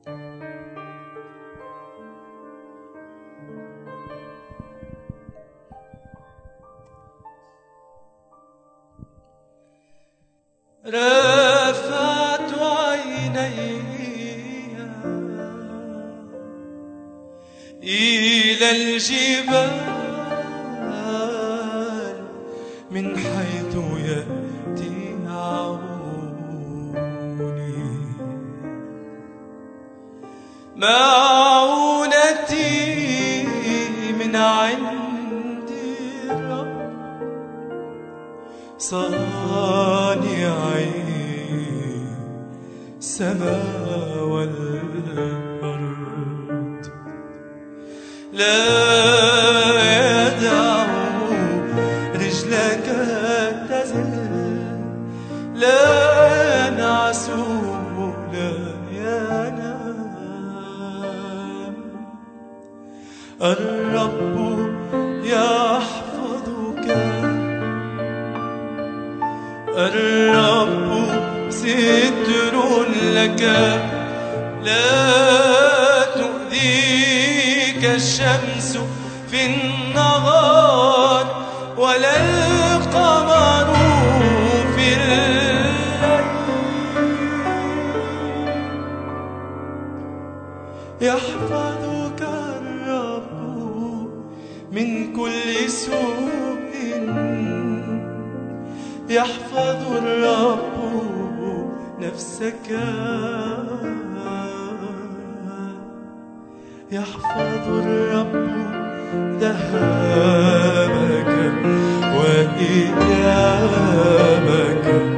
رفعت عيني إلى الجبال من حيث يأتي عوني، معونتي من عند الرب صانعي السماء والأرض. لا يدع رجلك تزل، لا ينعس لا ينام. الرب يحفظك، الرب ستر لك، لا تؤذيك الشمس في النهار ولا القمر في الليل. يحفظك الرب من كل سوء، يحفظ الرب نفسك، يحفظ الرب ذهابك وإيابك.